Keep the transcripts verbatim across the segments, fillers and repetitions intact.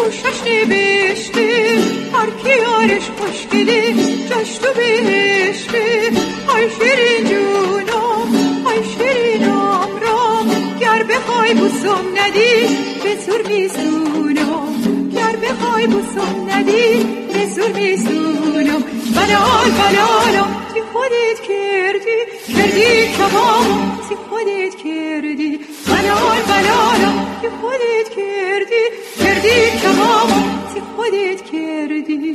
گوشش نوشته هر کی یارش خوشگله جاش تو بهشته. ای شیرین جونم ای شیرینم رام گر بخوای بوسم ندی به زور میسونم گر بخوای بوسم ندی به زور میسونم. بلال بلالم تی خودت کردی کردی کبابم تی خودت کردی. بلال بلالم تی خودت کردی کردی کبابم تی خودت کردی.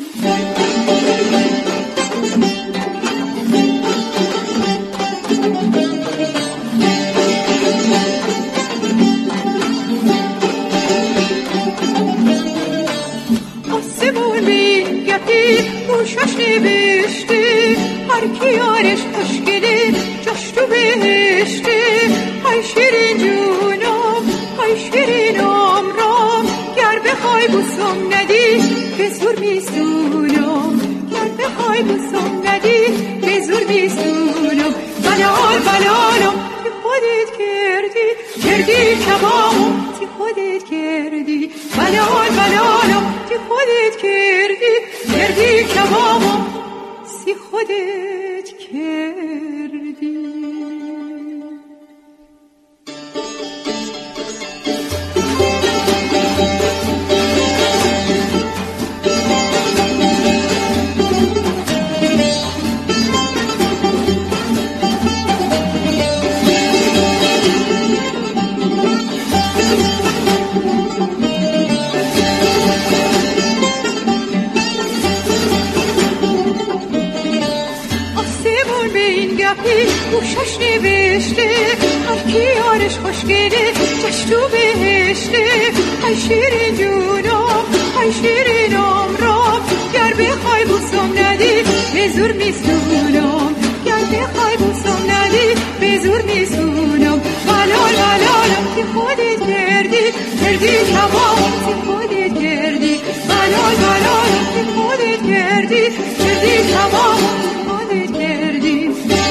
آسمون میگهی گوشش نوشته هر کی یارش خوشگله جاش تو بهشته. ای شیرین جونم ای شیرینم رام گر بخوای بوسم ندی به زور میسونم گر بخوای بوسم ندی به زور میسونم. بلال بلالم تی خودت کردی کردی کبابم تی خودت کردی. بلال بلالم تی خودت کردی کردی کبابم تی خودت کردی. گوشش نوشته هر کی یارش خوشگله جاش تو بهشته. ای شیرین جونم ای شیرینم رام گر بخوای بوسم ندی به زور میسونم گر بخوای بوسم ندی به زور میسونم. بلال بلالم تی خودت کردی کردی کبابم تی خودت کردی. بلال بلالم تی خودت کردی کردی کبابم تی خودت کردی.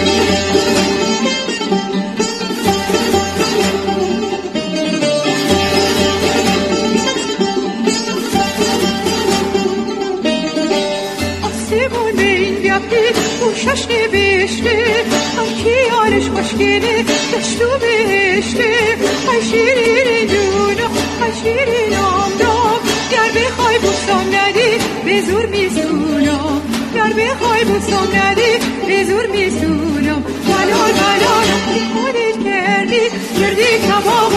آسمون میگهی گوشش نوشته هر کی یارش خوشگله جاش تو بهشته. ای شیرین جونم ای شیرینم رام گر بخوای بوسم ندی به زور میسونم گر بخوای بوسم ندی به زور میسونم. بلال بلالم تی خودت کردی کردی کباب